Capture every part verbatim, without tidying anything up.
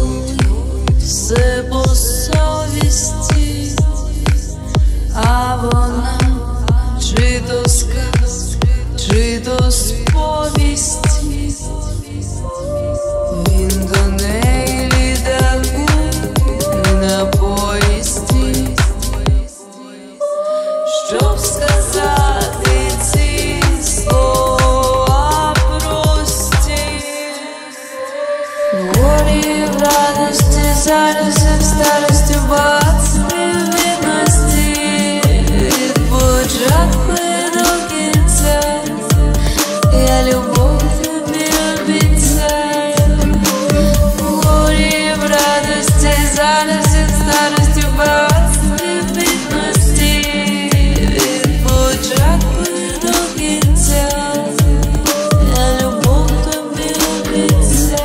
все по совісті, а вона чи то сказ, чи то сповісті. Він до неї літаку на поїзді, щоб сказати ці слова прості. В горі в радості, зараз і в старості, в багатстві, в бідності, від початку і до кінця я любов тобі обіцяю. В горі в радості, зараз і в старості, в багатстві, в бідності, від початку і до кінця я любов тобі обіцяю.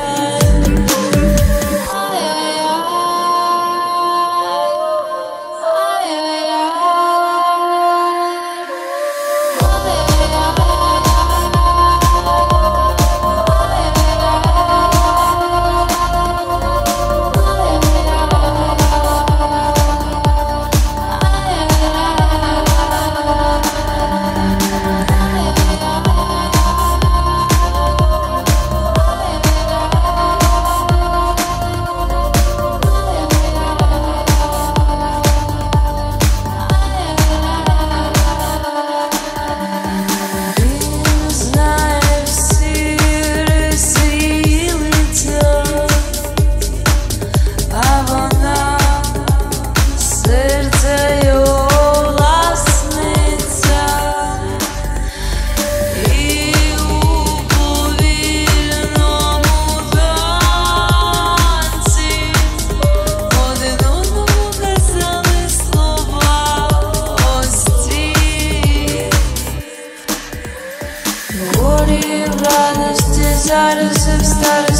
Зараз і в старості.